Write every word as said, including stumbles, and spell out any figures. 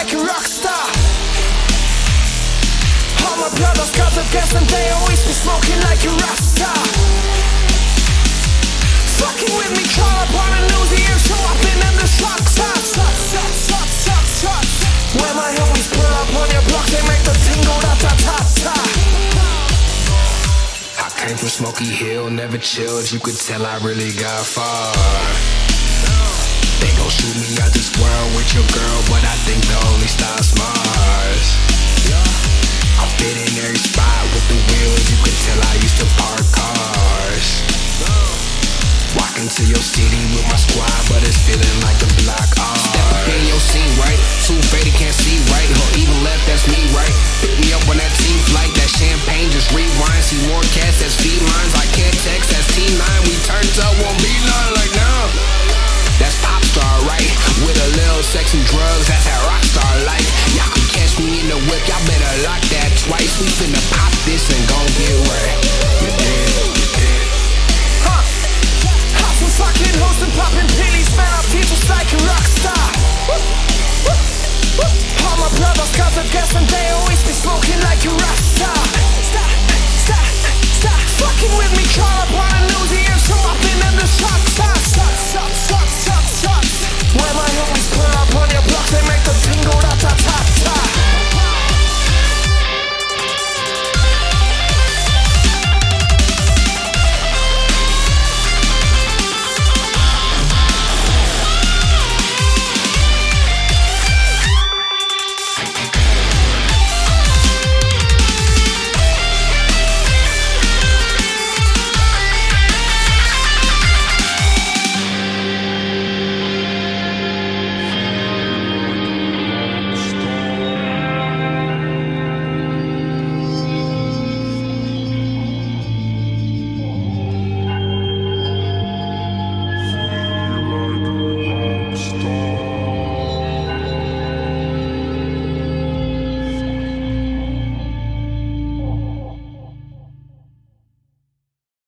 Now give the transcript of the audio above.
like a rock star. All my brothers got the gas and they always be smoking like a rock star. Fucking with me, call up on a Uzi and show up in them the truck stop. Truck, truck, truck, truck, truck. When my homies pull up on your block, they make the thing go da da da da. I came from Smoky Hill, never chilled. You could tell I really got far. They gon' shoot me out this world with your girl, but I think the only star's Mars. I fit in every spot with the wheels. You could tell I used to park cars. Walking to your city with my squad, but it's feeling like the block ours. Step up in your scene, right? Too faded, can't see right. Or even left, that's me, right? Pick me up on that team flight. That champagne just rewind. See more cats, that's felines. I can't text, that's T nine. We turned up, won't be none like now. That's pop star, right? With a little sex and drugs, that's that rock star life. Y'all can catch me in the whip, y'all better lock that twice. We finna pop this and gon' get right. You did, you did. Huh? Hot for fucking hoes and popping pillies, man, I feel just like a rock star. All my brothers got the gas and they always be smoking like a rock star.